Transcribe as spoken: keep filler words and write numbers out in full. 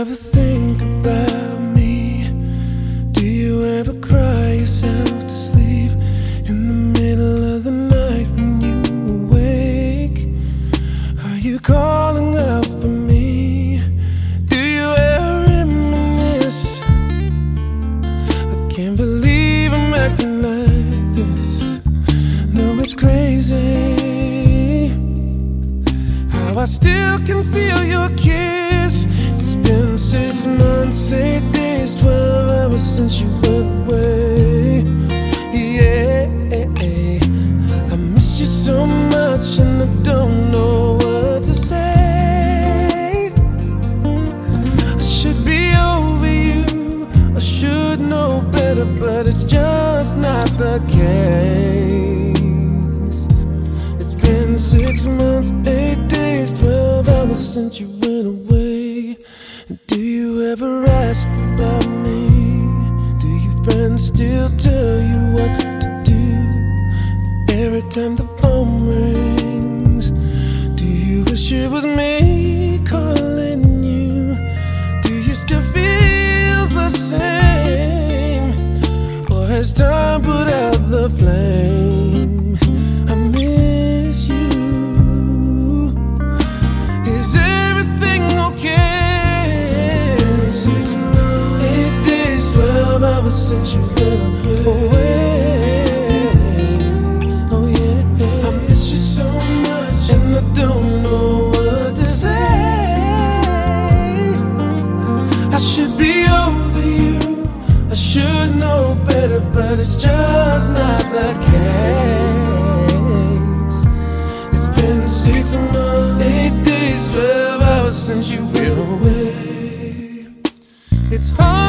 ever think about me? Do you ever cry yourself to sleep in the middle of the night when you awake? Are you calling out for me? Do you ever reminisce? I can't believe I'm acting like this. No, it's crazy how I still can feel your kiss. It's been six months, eight days, twelve hours since you went away. Yeah, I miss you so much and I don't know what to say. I should be over you, I should know better, but it's just not the case. It's been six months, eight days, twelve hours since you went away. Do you ever ask about me? Do your friends still tell you what to do every time the phone rings? Do you wish it was me calling you? Do you still feel the same? Or has time put out the flame? I miss you. Is everything okay? Six months, eight days, twelve hours since you went away. Oh yeah, I miss you so much and I don't know what to say. I should be over you, I should know better, but it's just not the case. It's been six months, eight days, twelve hours since you went away. It's hard